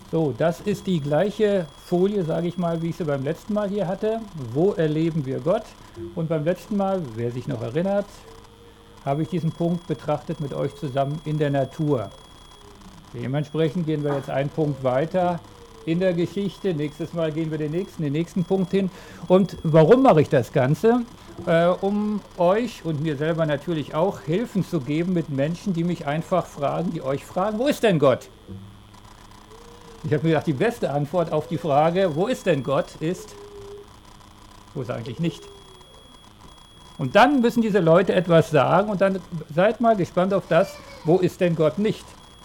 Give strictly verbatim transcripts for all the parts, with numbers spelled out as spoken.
So, das ist die gleiche Folie, sage ich mal, wie ich sie beim letzten Mal hier hatte. Wo erleben wir Gott? Und beim letzten Mal, wer sich noch erinnert, habe ich diesen Punkt betrachtet mit euch zusammen in der Natur. Dementsprechend gehen wir jetzt einen Punkt weiter in der Geschichte. Nächstes Mal gehen wir den nächsten, den nächsten Punkt hin. Und warum mache ich das Ganze? Äh, um euch und mir selber natürlich auch Hilfen zu geben mit Menschen, die mich einfach fragen, die euch fragen, wo ist denn Gott? Ich habe mir gedacht, die beste Antwort auf die Frage, wo ist denn Gott, ist, wo ist er eigentlich nicht? Und dann müssen diese Leute etwas sagen und dann seid mal gespannt auf das, wo ist denn Gott nicht?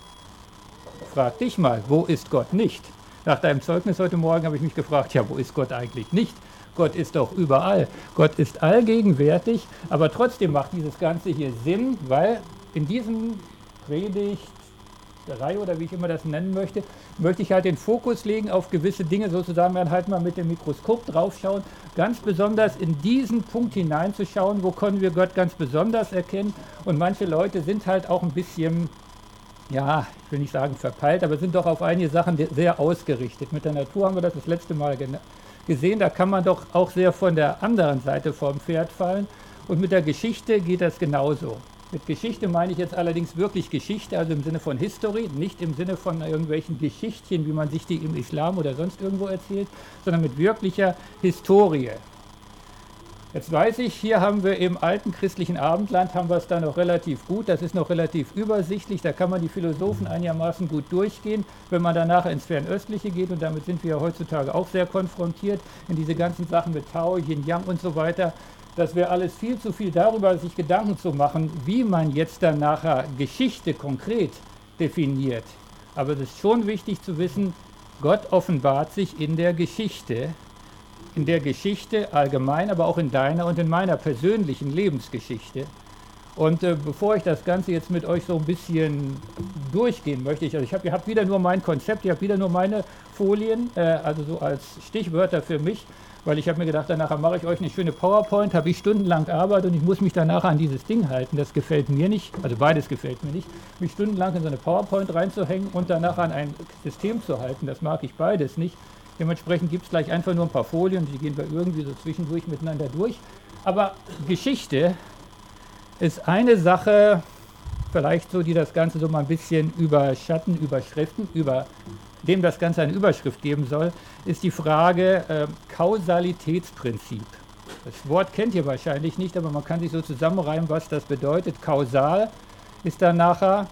Frag dich mal, wo ist Gott nicht? Nach deinem Zeugnis heute Morgen habe ich mich gefragt, ja, wo ist Gott eigentlich nicht? Gott ist doch überall. Gott ist allgegenwärtig, aber trotzdem macht dieses Ganze hier Sinn, weil in diesem Predigt Reihe oder wie ich immer das nennen möchte, möchte ich halt den Fokus legen auf gewisse Dinge, sozusagen dann halt mal mit dem Mikroskop draufschauen, ganz besonders in diesen Punkt hineinzuschauen, wo können wir Gott ganz besonders erkennen. Und manche Leute sind halt auch ein bisschen, ja, ich will nicht sagen verpeilt, aber sind doch auf einige Sachen sehr ausgerichtet. Mit der Natur haben wir das das letzte Mal gesehen, da kann man doch auch sehr von der anderen Seite vom Pferd fallen. Und mit der Geschichte geht das genauso. Mit Geschichte meine ich jetzt allerdings wirklich Geschichte, also im Sinne von History, nicht im Sinne von irgendwelchen Geschichtchen, wie man sich die im Islam oder sonst irgendwo erzählt, sondern mit wirklicher Historie. Jetzt weiß ich, hier haben wir im alten christlichen Abendland, haben wir es da noch relativ gut, das ist noch relativ übersichtlich, da kann man die Philosophen einigermaßen gut durchgehen. Wenn man danach ins Fernöstliche geht, und damit sind wir ja heutzutage auch sehr konfrontiert, in diese ganzen Sachen mit Tao, Yin Yang und so weiter, das wäre alles viel zu viel darüber, sich Gedanken zu machen, wie man jetzt dann nachher Geschichte konkret definiert. Aber es ist schon wichtig zu wissen, Gott offenbart sich in der Geschichte, in der Geschichte allgemein, aber auch in deiner und in meiner persönlichen Lebensgeschichte. Und äh, bevor ich das Ganze jetzt mit euch so ein bisschen durchgehen möchte, ich, also ich habe, ihr habt wieder nur mein Konzept, ihr habt wieder nur meine Folien, äh, also so als Stichwörter für mich, weil ich habe mir gedacht, danach mache ich euch eine schöne PowerPoint, habe ich stundenlang gearbeitet und ich muss mich danach an dieses Ding halten. Das gefällt mir nicht, also beides gefällt mir nicht, mich stundenlang in so eine PowerPoint reinzuhängen und danach an ein System zu halten. Das mag ich beides nicht. Dementsprechend gibt es gleich einfach nur ein paar Folien, die gehen wir irgendwie so zwischendurch miteinander durch. Aber Geschichte ist eine Sache, vielleicht so, die das Ganze so mal ein bisschen überschatten, überschriften, über dem das Ganze eine Überschrift geben soll, ist die Frage äh, Kausalitätsprinzip. Das Wort kennt ihr wahrscheinlich nicht, aber man kann sich so zusammenreimen, was das bedeutet. Kausal ist dann nachher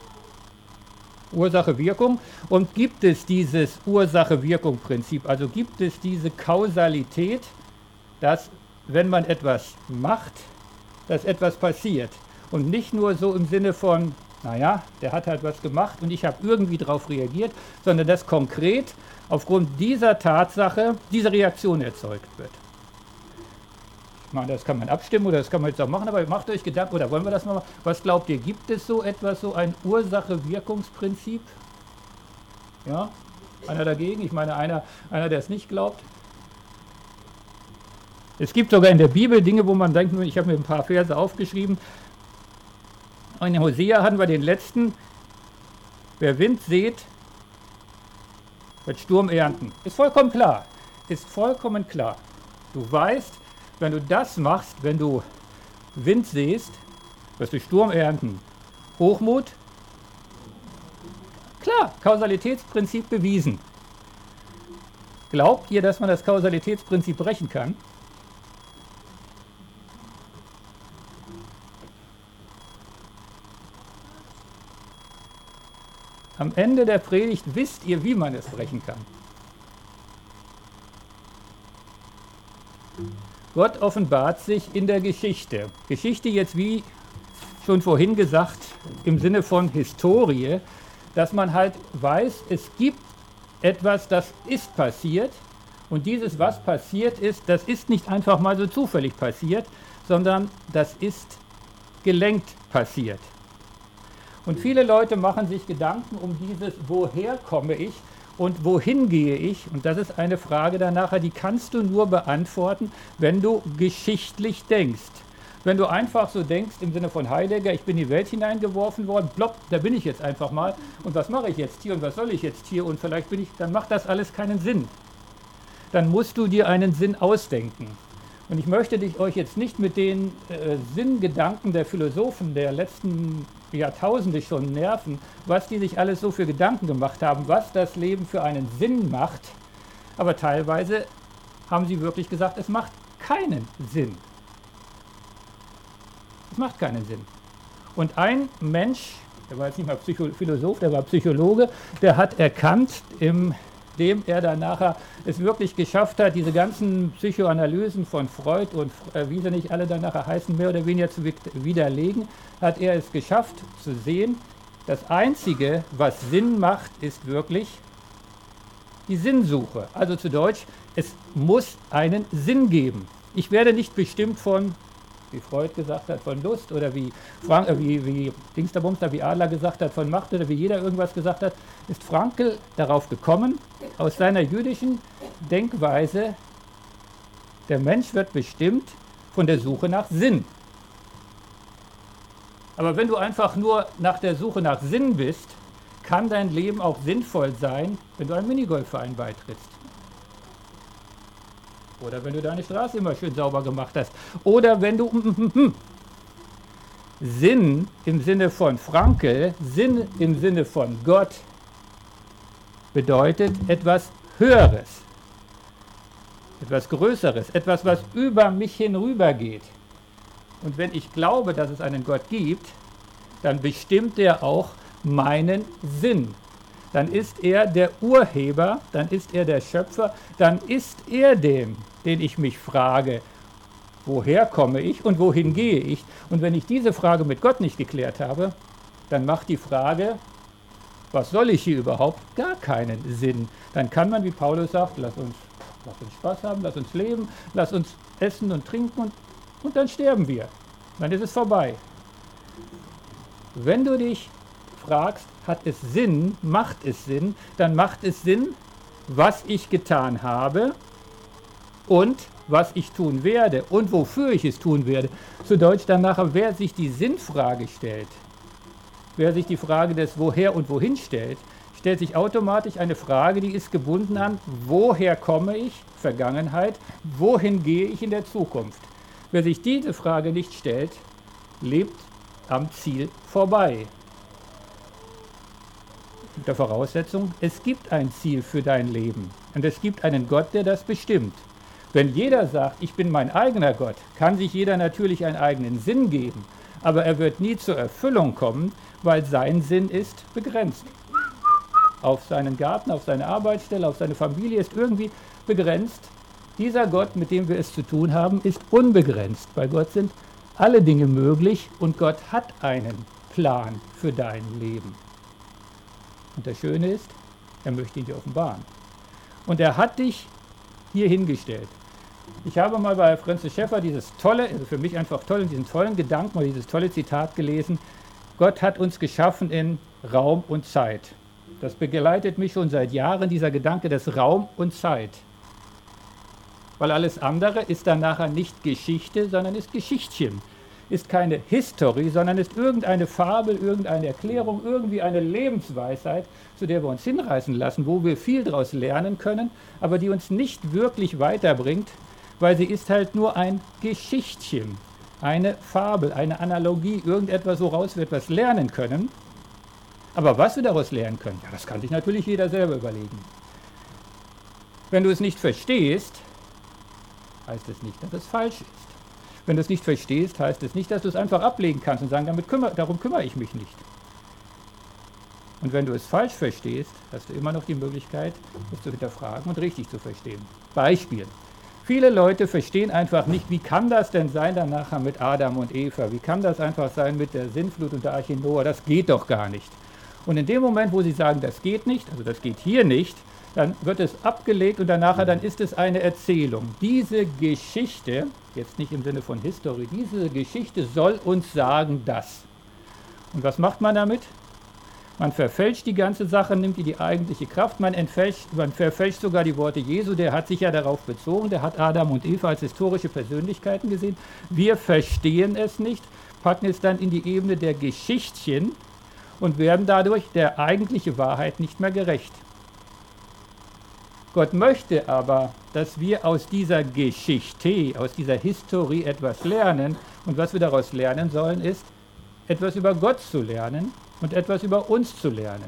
Ursache-Wirkung. Und gibt es dieses Ursache-Wirkung-Prinzip, also gibt es diese Kausalität, dass wenn man etwas macht, dass etwas passiert. Und nicht nur so im Sinne von, naja, der hat halt was gemacht und ich habe irgendwie darauf reagiert, sondern dass konkret aufgrund dieser Tatsache diese Reaktion erzeugt wird. Ich meine, das kann man abstimmen oder das kann man jetzt auch machen, aber macht euch Gedanken, oder wollen wir das mal machen? Was glaubt ihr, gibt es so etwas, so ein Ursache-Wirkungsprinzip? Ja? Einer dagegen? Ich meine, einer, einer, der es nicht glaubt. Es gibt sogar in der Bibel Dinge, wo man denkt, ich habe mir ein paar Verse aufgeschrieben. In Hosea hatten wir den letzten, wer Wind sät, wird Sturm ernten. Ist vollkommen klar, ist vollkommen klar. Du weißt, wenn du das machst, wenn du Wind säst, wirst du Sturm ernten. Hochmut, klar, Kausalitätsprinzip bewiesen. Glaubt ihr, dass man das Kausalitätsprinzip brechen kann? Am Ende der Predigt wisst ihr, wie man es brechen kann. Gott offenbart sich in der Geschichte. Geschichte jetzt, wie schon vorhin gesagt, im Sinne von Historie, dass man halt weiß, es gibt etwas, das ist passiert. Und dieses, was passiert ist, das ist nicht einfach mal so zufällig passiert, sondern das ist gelenkt passiert. Und viele Leute machen sich Gedanken um dieses, woher komme ich und wohin gehe ich? Und das ist eine Frage danach, die kannst du nur beantworten, wenn du geschichtlich denkst. Wenn du einfach so denkst, im Sinne von Heidegger, ich bin in die Welt hineingeworfen worden, plopp, da bin ich jetzt einfach mal. Und was mache ich jetzt hier und was soll ich jetzt hier? Und vielleicht bin ich, dann macht das alles keinen Sinn. Dann musst du dir einen Sinn ausdenken. Und ich möchte dich euch jetzt nicht mit den äh, Sinngedanken der Philosophen der letzten Jahrtausende schon nerven, was die sich alles so für Gedanken gemacht haben, was das Leben für einen Sinn macht. Aber teilweise haben sie wirklich gesagt, es macht keinen Sinn. Es macht keinen Sinn. Und ein Mensch, der war jetzt nicht mal Psycho- Philosoph, der war Psychologe, der hat erkannt, indem er dann nachher es wirklich geschafft hat, diese ganzen Psychoanalysen von Freud und äh, wie sie nicht alle dann nachher heißen, mehr oder weniger zu widerlegen, hat er es geschafft zu sehen, das Einzige, was Sinn macht, ist wirklich die Sinnsuche. Also zu Deutsch, es muss einen Sinn geben. Ich werde nicht bestimmt von, wie Freud gesagt hat, von Lust oder wie, Frank, äh, wie, wie Dingsterbumster, wie Adler gesagt hat, von Macht oder wie jeder irgendwas gesagt hat, ist Frankl darauf gekommen, aus seiner jüdischen Denkweise, der Mensch wird bestimmt von der Suche nach Sinn. Aber wenn du einfach nur nach der Suche nach Sinn bist, kann dein Leben auch sinnvoll sein, wenn du einem Minigolfverein beitrittst. Oder wenn du deine Straße immer schön sauber gemacht hast. Oder wenn du... Mm, mm, mm. Sinn im Sinne von Frankl, Sinn im Sinne von Gott, bedeutet etwas Höheres, etwas Größeres, etwas, was über mich hinübergeht. Und wenn ich glaube, dass es einen Gott gibt, dann bestimmt er auch meinen Sinn. Dann ist er der Urheber, dann ist er der Schöpfer, dann ist er dem, den ich mich frage, woher komme ich und wohin gehe ich? Und wenn ich diese Frage mit Gott nicht geklärt habe, dann macht die Frage, was soll ich hier überhaupt, gar keinen Sinn. Dann kann man, wie Paulus sagt, lass uns, lass uns Spaß haben, lass uns leben, lass uns essen und trinken und, und dann sterben wir. Dann ist es vorbei. Wenn du dich fragst, hat es Sinn, macht es Sinn, dann macht es Sinn, was ich getan habe und was ich tun werde und wofür ich es tun werde. Zu Deutsch dann nachher, wer sich die Sinnfrage stellt, wer sich die Frage des Woher und Wohin stellt, stellt sich automatisch eine Frage, die ist gebunden an, woher komme ich, Vergangenheit, wohin gehe ich in der Zukunft. Wer sich diese Frage nicht stellt, lebt am Ziel vorbei. Mit der Voraussetzung, es gibt ein Ziel für dein Leben und es gibt einen Gott, der das bestimmt. Wenn jeder sagt, ich bin mein eigener Gott, kann sich jeder natürlich einen eigenen Sinn geben, aber er wird nie zur Erfüllung kommen, weil sein Sinn ist begrenzt. Auf seinen Garten, auf seine Arbeitsstelle, auf seine Familie ist irgendwie begrenzt. Dieser Gott, mit dem wir es zu tun haben, ist unbegrenzt. Bei Gott sind alle Dinge möglich und Gott hat einen Plan für dein Leben. Und das Schöne ist, er möchte ihn dir offenbaren. Und er hat dich hier hingestellt. Ich habe mal bei Francis Schaeffer dieses tolle, also für mich einfach toll, diesen tollen Gedanken, mal dieses tolle Zitat gelesen. Gott hat uns geschaffen in Raum und Zeit. Das begleitet mich schon seit Jahren, dieser Gedanke des Raum und Zeit. Weil alles andere ist dann nachher nicht Geschichte, sondern ist Geschichtchen. Ist keine History, sondern ist irgendeine Fabel, irgendeine Erklärung, irgendwie eine Lebensweisheit, zu der wir uns hinreißen lassen, wo wir viel daraus lernen können, aber die uns nicht wirklich weiterbringt, weil sie ist halt nur ein Geschichtchen, eine Fabel, eine Analogie, irgendetwas, woraus wir etwas lernen können. Aber was wir daraus lernen können, ja, das kann sich natürlich jeder selber überlegen. Wenn du es nicht verstehst, heißt es nicht, dass es falsch ist. Wenn du es nicht verstehst, heißt es nicht, dass du es einfach ablegen kannst und sagen, damit kümmere, darum kümmere ich mich nicht. Und wenn du es falsch verstehst, hast du immer noch die Möglichkeit, es zu hinterfragen und richtig zu verstehen. Beispiel. Viele Leute verstehen einfach nicht, wie kann das denn sein dann nachher mit Adam und Eva? Wie kann das einfach sein mit der Sintflut und der Arche Noah? Das geht doch gar nicht. Und in dem Moment, wo sie sagen, das geht nicht, also das geht hier nicht, dann wird es abgelegt und danach dann ist es eine Erzählung. Diese Geschichte, jetzt nicht im Sinne von History, diese Geschichte soll uns sagen das. Und was macht man damit? Man verfälscht die ganze Sache, nimmt ihr die eigentliche Kraft, man, entfälscht, man verfälscht sogar die Worte Jesu, der hat sich ja darauf bezogen, der hat Adam und Eva als historische Persönlichkeiten gesehen. Wir verstehen es nicht, packen es dann in die Ebene der Geschichtchen und werden dadurch der eigentlichen Wahrheit nicht mehr gerecht. Gott möchte aber, dass wir aus dieser Geschichte, aus dieser Historie etwas lernen. Und was wir daraus lernen sollen, ist, etwas über Gott zu lernen und etwas über uns zu lernen.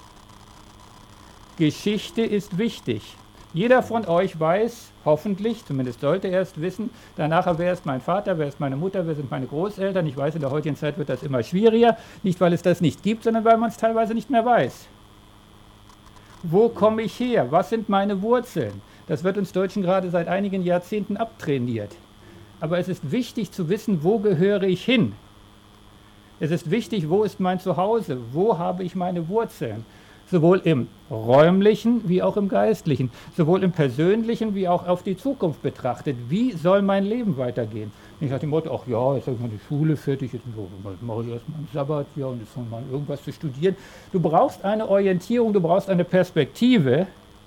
Geschichte ist wichtig. Jeder von euch weiß, hoffentlich, zumindest sollte er es wissen, danach, wer ist mein Vater, wer ist meine Mutter, wer sind meine Großeltern. Ich weiß, in der heutigen Zeit wird das immer schwieriger. Nicht, weil es das nicht gibt, sondern weil man es teilweise nicht mehr weiß. Wo komme ich her? Was sind meine Wurzeln? Das wird uns Deutschen gerade seit einigen Jahrzehnten abtrainiert. Aber es ist wichtig zu wissen, wo gehöre ich hin? Es ist wichtig, wo ist mein Zuhause? Wo habe ich meine Wurzeln? Sowohl im räumlichen wie auch im geistlichen. Sowohl im persönlichen wie auch auf die Zukunft betrachtet. Wie soll mein Leben weitergehen? Nicht nach dem Motto, ach ja, jetzt habe ich meine Schule fertig, jetzt mache ich erstmal ein Sabbatjahr und jetzt fange ich mal an, irgendwas zu studieren. Du brauchst eine Orientierung, du brauchst eine Perspektive,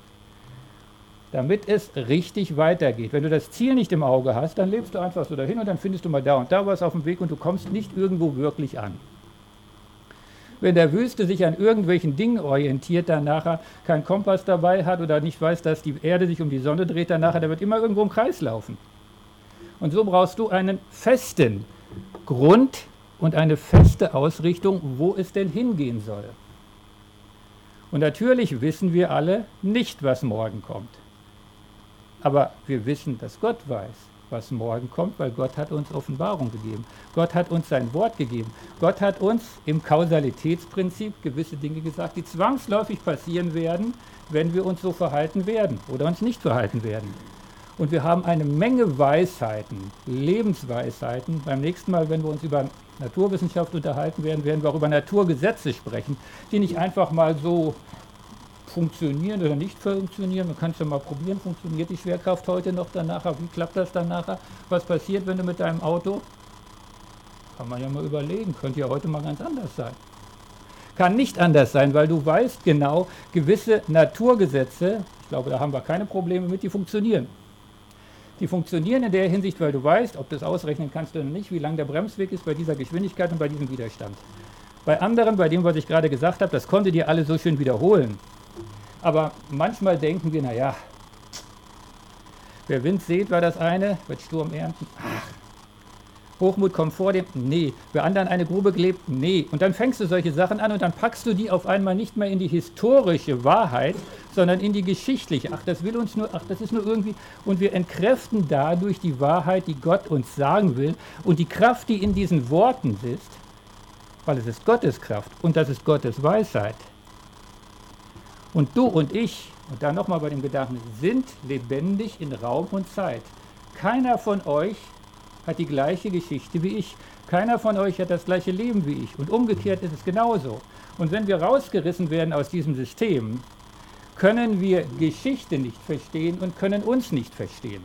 damit es richtig weitergeht. Wenn du das Ziel nicht im Auge hast, dann lebst du einfach so dahin und dann findest du mal da und da was auf dem Weg und du kommst nicht irgendwo wirklich an. Wenn der Wüste sich an irgendwelchen Dingen orientiert, dann nachher keinen Kompass dabei hat oder nicht weiß, dass die Erde sich um die Sonne dreht, dann nachher, der wird immer irgendwo im Kreis laufen. Und so brauchst du einen festen Grund und eine feste Ausrichtung, wo es denn hingehen soll. Und natürlich wissen wir alle nicht, was morgen kommt. Aber wir wissen, dass Gott weiß, was morgen kommt, weil Gott hat uns Offenbarung gegeben. Gott hat uns sein Wort gegeben. Gott hat uns im Kausalitätsprinzip gewisse Dinge gesagt, die zwangsläufig passieren werden, wenn wir uns so verhalten werden oder uns nicht verhalten werden. Und wir haben eine Menge Weisheiten, Lebensweisheiten. Beim nächsten Mal, wenn wir uns über Naturwissenschaft unterhalten werden, werden wir auch über Naturgesetze sprechen, die nicht einfach mal so funktionieren oder nicht funktionieren. Man kann es ja mal probieren, funktioniert die Schwerkraft heute noch danach? Wie klappt das dann nachher? Was passiert, wenn du mit deinem Auto? Kann man ja mal überlegen, könnte ja heute mal ganz anders sein. Kann nicht anders sein, weil du weißt genau, gewisse Naturgesetze, ich glaube, da haben wir keine Probleme mit, die funktionieren. Die funktionieren in der Hinsicht, weil du weißt, ob du es ausrechnen kannst oder nicht, wie lang der Bremsweg ist bei dieser Geschwindigkeit und bei diesem Widerstand. Bei anderen, bei dem, was ich gerade gesagt habe, das konntet ihr alle so schön wiederholen. Aber manchmal denken wir, naja, wer Wind sät, war das eine, wird Sturm ernten. Ach, Hochmut kommt vor dem, nee. Wer anderen eine Grube gräbt, nee. Und dann fängst du solche Sachen an und dann packst du die auf einmal nicht mehr in die historische Wahrheit, sondern in die geschichtliche. Ach, das will uns nur, ach, das ist nur irgendwie. Und wir entkräften dadurch die Wahrheit, die Gott uns sagen will. Und die Kraft, die in diesen Worten ist, weil es ist Gottes Kraft und das ist Gottes Weisheit. Und du und ich, und dann nochmal bei dem Gedanken, sind lebendig in Raum und Zeit. Keiner von euch hat die gleiche Geschichte wie ich. Keiner von euch hat das gleiche Leben wie ich. Und umgekehrt ist es genauso. Und wenn wir rausgerissen werden aus diesem System, können wir Geschichte nicht verstehen und können uns nicht verstehen.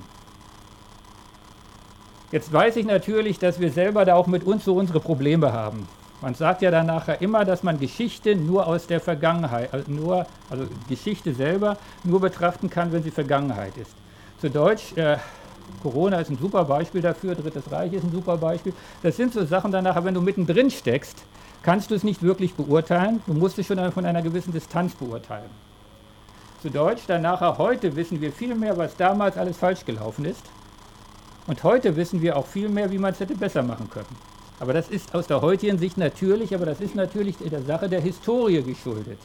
Jetzt weiß ich natürlich, dass wir selber da auch mit uns so unsere Probleme haben. Man sagt ja dann nachher immer, dass man Geschichte nur aus der Vergangenheit, also, nur, also Geschichte selber nur betrachten kann, wenn sie Vergangenheit ist. Zu Deutsch, äh, Corona ist ein super Beispiel dafür, Drittes Reich ist ein super Beispiel. Das sind so Sachen dann nachher, wenn du mittendrin steckst, kannst du es nicht wirklich beurteilen. Du musst es schon von einer gewissen Distanz beurteilen. Zu Deutsch, dann nachher, heute wissen wir viel mehr, was damals alles falsch gelaufen ist. Und heute wissen wir auch viel mehr, wie man es hätte besser machen können. Aber das ist aus der heutigen Sicht natürlich, aber das ist natürlich der Sache der Historie geschuldet.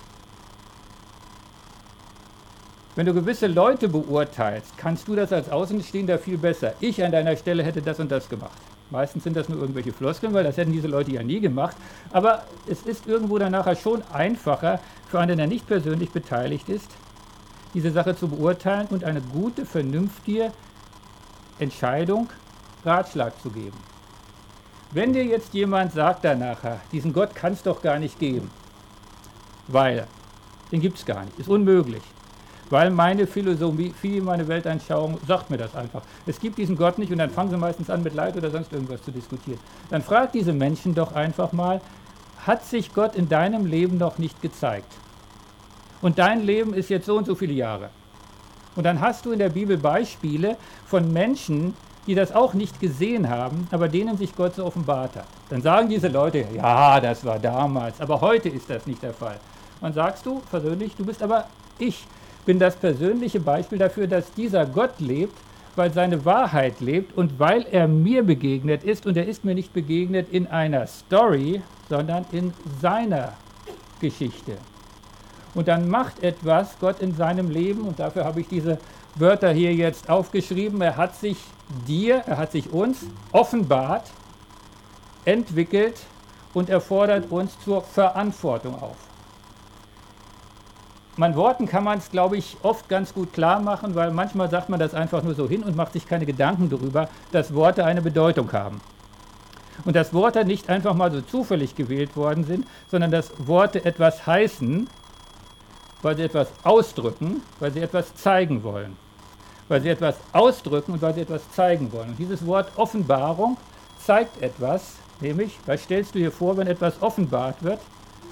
Wenn du gewisse Leute beurteilst, kannst du das als Außenstehender viel besser. Ich an deiner Stelle hätte das und das gemacht. Meistens sind das nur irgendwelche Floskeln, weil das hätten diese Leute ja nie gemacht. Aber es ist irgendwo dann nachher schon einfacher für einen, der nicht persönlich beteiligt ist, diese Sache zu beurteilen und eine gute, vernünftige Entscheidung, Ratschlag zu geben. Wenn dir jetzt jemand sagt dann nachher, diesen Gott kann es doch gar nicht geben, weil, den gibt es gar nicht, ist unmöglich. Weil meine Philosophie, meine Weltanschauung sagt mir das einfach. Es gibt diesen Gott nicht und dann fangen sie meistens an mit Leid oder sonst irgendwas zu diskutieren. Dann frag diese Menschen doch einfach mal, hat sich Gott in deinem Leben noch nicht gezeigt. Und dein Leben ist jetzt so und so viele Jahre. Und dann hast du in der Bibel Beispiele von Menschen, die das auch nicht gesehen haben, aber denen sich Gott so offenbart hat. Dann sagen diese Leute, ja, das war damals, aber heute ist das nicht der Fall. Und sagst du persönlich, du bist aber, ich bin das persönliche Beispiel dafür, dass dieser Gott lebt, weil seine Wahrheit lebt und weil er mir begegnet ist. Und er ist mir nicht begegnet in einer Story, sondern in seiner Geschichte. Und dann macht etwas Gott in seinem Leben, und dafür habe ich diese Wörter hier jetzt aufgeschrieben. Er hat sich dir, er hat sich uns offenbart, entwickelt und er fordert uns zur Verantwortung auf. Mit Worten kann man es, glaube ich, oft ganz gut klar machen, weil manchmal sagt man das einfach nur so hin und macht sich keine Gedanken darüber, dass Worte eine Bedeutung haben. Und dass Worte nicht einfach mal so zufällig gewählt worden sind, sondern dass Worte etwas heißen, weil sie etwas ausdrücken, weil sie etwas zeigen wollen. Weil sie etwas ausdrücken und weil sie etwas zeigen wollen. Und dieses Wort Offenbarung zeigt etwas, nämlich, was stellst du dir vor, wenn etwas offenbart wird?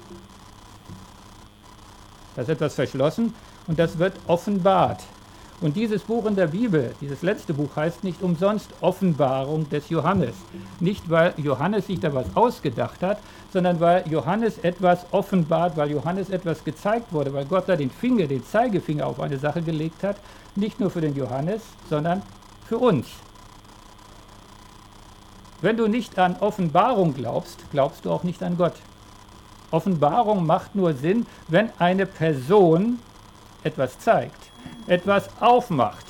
Das ist etwas verschlossen und das wird offenbart. Und dieses Buch in der Bibel, dieses letzte Buch, heißt nicht umsonst Offenbarung des Johannes. Nicht, weil Johannes sich da was ausgedacht hat, sondern weil Johannes etwas offenbart, weil Johannes etwas gezeigt wurde, weil Gott da den Finger, den Zeigefinger auf eine Sache gelegt hat, nicht nur für den Johannes, sondern für uns. Wenn du nicht an Offenbarung glaubst, glaubst du auch nicht an Gott. Offenbarung macht nur Sinn, wenn eine Person etwas zeigt, etwas aufmacht,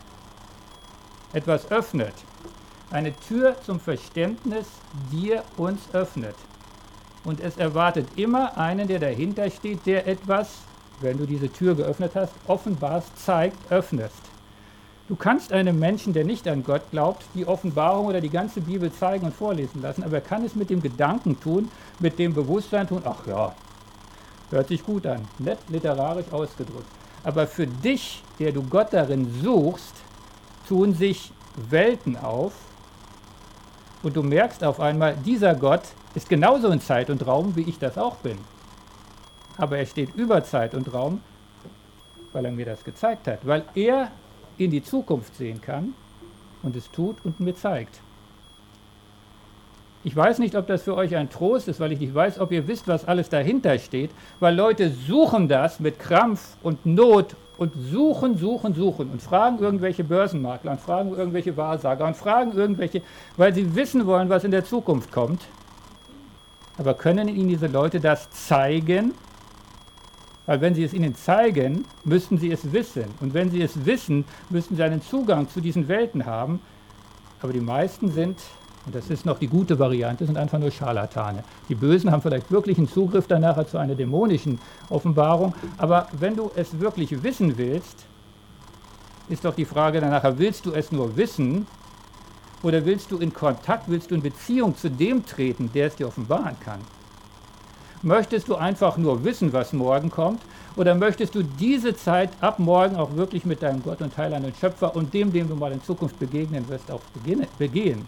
etwas öffnet, eine Tür zum Verständnis dir uns öffnet. Und es erwartet immer einen, der dahinter steht, der etwas, wenn du diese Tür geöffnet hast, offenbarst, zeigt, öffnest. Du kannst einem Menschen, der nicht an Gott glaubt, die Offenbarung oder die ganze Bibel zeigen und vorlesen lassen, aber er kann es mit dem Gedanken tun, mit dem Bewusstsein tun, ach ja, hört sich gut an, nett literarisch ausgedrückt. Aber für dich, der du Gott darin suchst, tun sich Welten auf und du merkst auf einmal, dieser Gott ist genauso in Zeit und Raum, wie ich das auch bin. Aber er steht über Zeit und Raum, weil er mir das gezeigt hat, weil er in die Zukunft sehen kann und es tut und mir zeigt. Ich weiß nicht, ob das für euch ein Trost ist, weil ich nicht weiß, ob ihr wisst, was alles dahinter steht, weil Leute suchen das mit Krampf und Not und suchen, suchen, suchen und fragen irgendwelche Börsenmakler und fragen irgendwelche Wahrsager und fragen irgendwelche, weil sie wissen wollen, was in der Zukunft kommt. Aber können ihnen diese Leute das zeigen? Weil wenn sie es ihnen zeigen, müssten sie es wissen. Und wenn sie es wissen, müssten sie einen Zugang zu diesen Welten haben. Aber die meisten sind, und das ist noch die gute Variante, sind einfach nur Scharlatane. Die Bösen haben vielleicht wirklich einen Zugriff danach zu einer dämonischen Offenbarung. Aber wenn du es wirklich wissen willst, ist doch die Frage danach, willst du es nur wissen oder willst du in Kontakt, willst du in Beziehung zu dem treten, der es dir offenbaren kann? Möchtest du einfach nur wissen, was morgen kommt? Oder möchtest du diese Zeit ab morgen auch wirklich mit deinem Gott und Heiland und Schöpfer und dem, dem du mal in Zukunft begegnen wirst, auch begehen?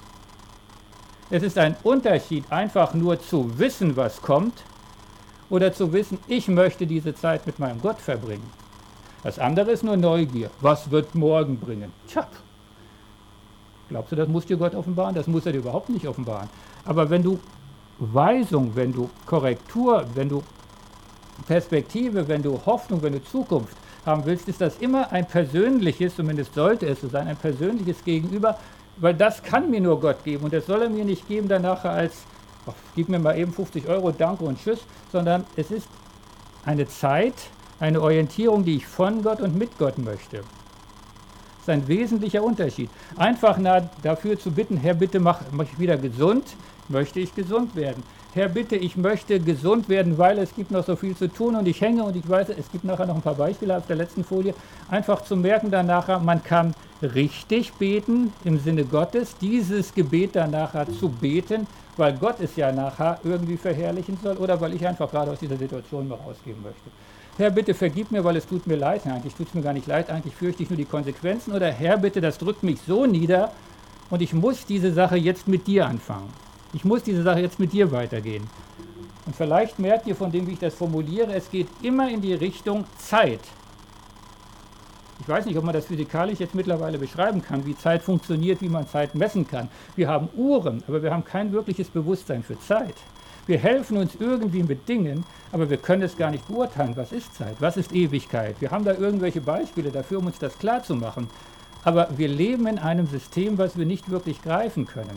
Es ist ein Unterschied, einfach nur zu wissen, was kommt, oder zu wissen, ich möchte diese Zeit mit meinem Gott verbringen. Das andere ist nur Neugier. Was wird morgen bringen? Tja, glaubst du, das muss dir Gott offenbaren? Das muss er dir überhaupt nicht offenbaren. Aber wenn du Weisung, wenn du Korrektur, wenn du Perspektive, wenn du Hoffnung, wenn du Zukunft haben willst, ist das immer ein persönliches, zumindest sollte es so sein, ein persönliches Gegenüber, weil das kann mir nur Gott geben und das soll er mir nicht geben danach als, ach, gib mir mal eben fünfzig Euro, danke und tschüss, sondern es ist eine Zeit, eine Orientierung, die ich von Gott und mit Gott möchte. Das ist ein wesentlicher Unterschied. Einfach nah dafür zu bitten, Herr, bitte mach mich wieder gesund, möchte ich gesund werden. Herr, bitte, ich möchte gesund werden, weil es gibt noch so viel zu tun und ich hänge und ich weiß, es gibt nachher noch ein paar Beispiele auf der letzten Folie. Einfach zu merken dann nachher, man kann richtig beten im Sinne Gottes, dieses Gebet dann nachher zu beten, weil Gott es ja nachher irgendwie verherrlichen soll oder weil ich einfach gerade aus dieser Situation mal rausgehen möchte. Herr, bitte vergib mir, weil es tut mir leid. Nein, eigentlich tut es mir gar nicht leid, eigentlich fürchte ich nur die Konsequenzen. Oder Herr, bitte, das drückt mich so nieder und ich muss diese Sache jetzt mit dir anfangen. Ich muss diese Sache jetzt mit dir weitergehen. Und vielleicht merkt ihr von dem, wie ich das formuliere, es geht immer in die Richtung Zeit. Ich weiß nicht, ob man das physikalisch jetzt mittlerweile beschreiben kann, wie Zeit funktioniert, wie man Zeit messen kann. Wir haben Uhren, aber wir haben kein wirkliches Bewusstsein für Zeit. Wir helfen uns irgendwie mit Dingen, aber wir können es gar nicht beurteilen. Was ist Zeit? Was ist Ewigkeit? Wir haben da irgendwelche Beispiele dafür, um uns das klarzumachen. Aber wir leben in einem System, was wir nicht wirklich greifen können.